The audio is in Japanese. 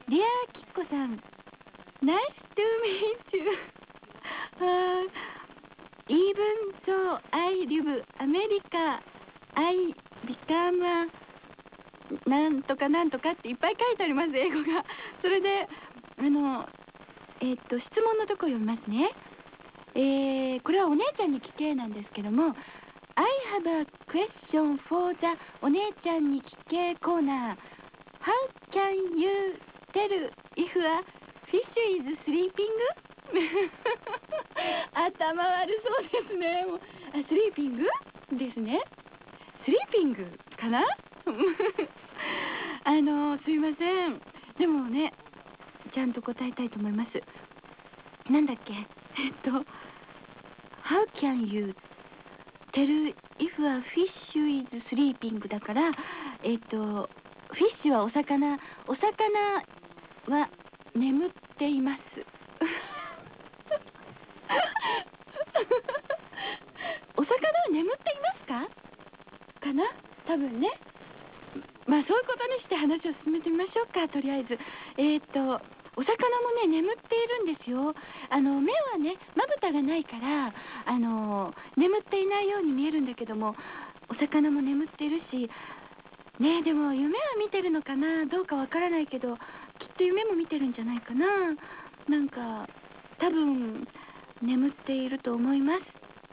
ディアキッコさん、Nice to meet you. Even though I live America, I become a なんとかなんとかっていっぱい書いてあります、英語が。それで、質問のとこ読みますね。これはお姉ちゃんに聞けなんですけども、I have a question for the お姉ちゃんに聞けコーナー。How can you tell if a fish is sleeping? 頭悪そうですね。もうスリーピングですね。スリーピングかなすいません。でもね、ちゃんと答えたいと思います。なんだっけHow can you tell if a fish is sleeping だから、フィッシュはお魚は眠っています。お魚は眠っていますかかな多分ね。まあそういうことにして話を進めてみましょうか、とりあえず。お魚もね、眠っているんですよ。目はね、まぶたがないから、眠っていないように見えるんだけども、お魚も眠っているし、ねえ、でも夢は見てるのかなどうかわからないけど、きっと夢も見てるんじゃないかな。なんか、多分、眠っていると思います。